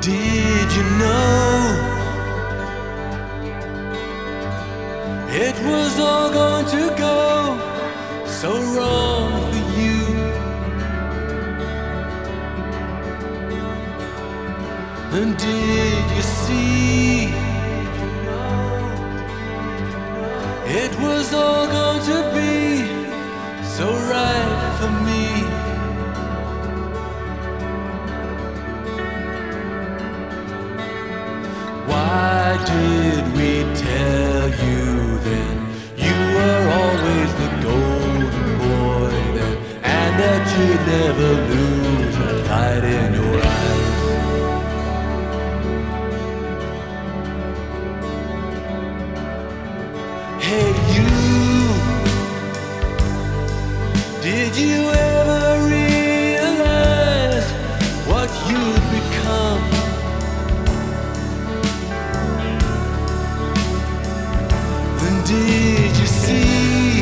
Did you know it was all going to go so wrong for you? And did you see it was all going to be so right for me? Why did we tell you then you were always the golden boy then, and that you'd never lose that light in your eyes? Hey you, did you ever realize what you'd become? Did you see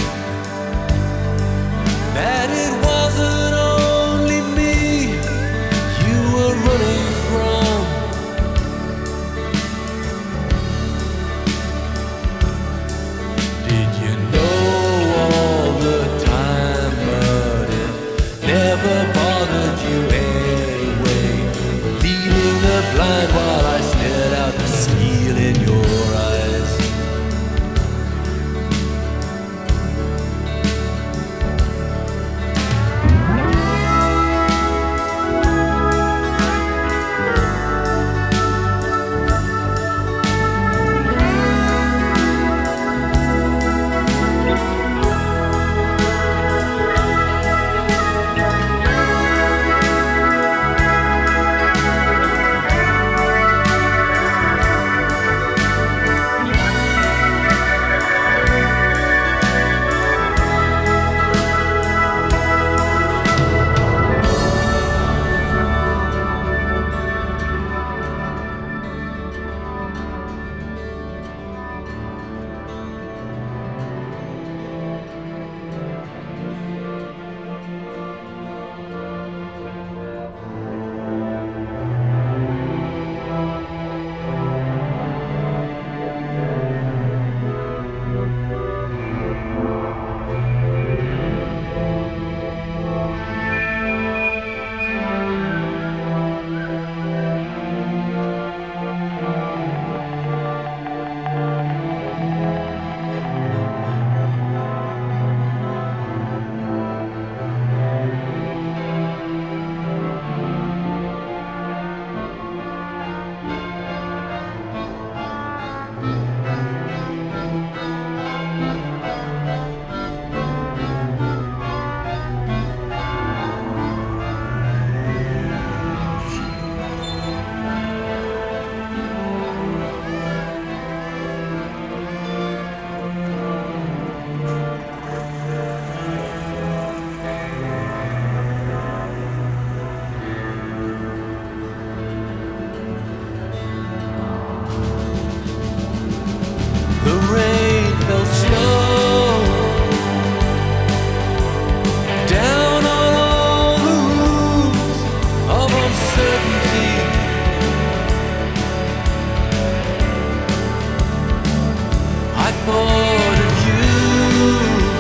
that it wasn't only me you were running from? Did you know all the time, but it never bothered you anyway, leading the blind while I stared out the steel in your eyes? The rain fell slow down on all the roofs of uncertainty. I thought of you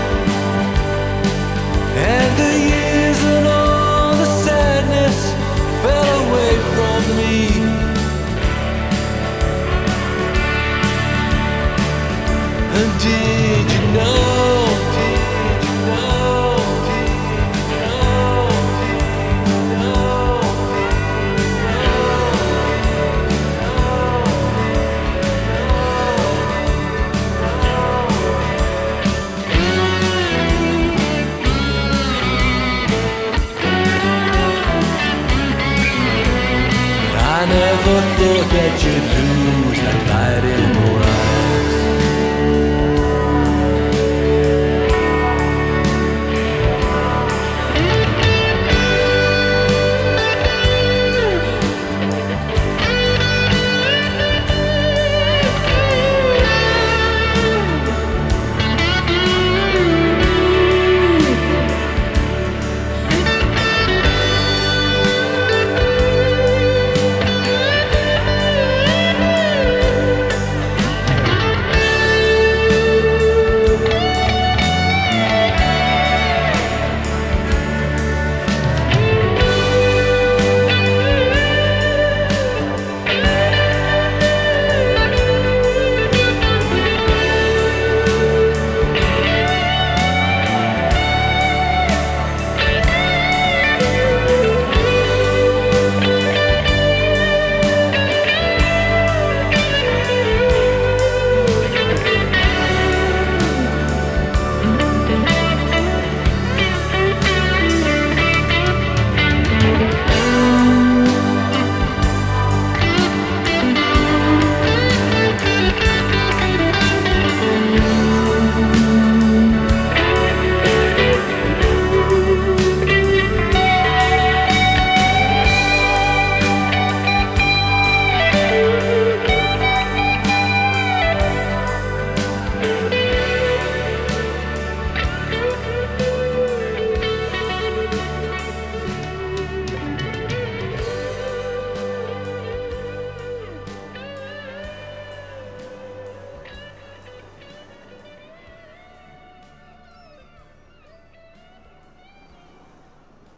and the years and all the sadness fell away from me. And did you know, did you know, did you know, did you know, I never thought that you'd lose that light in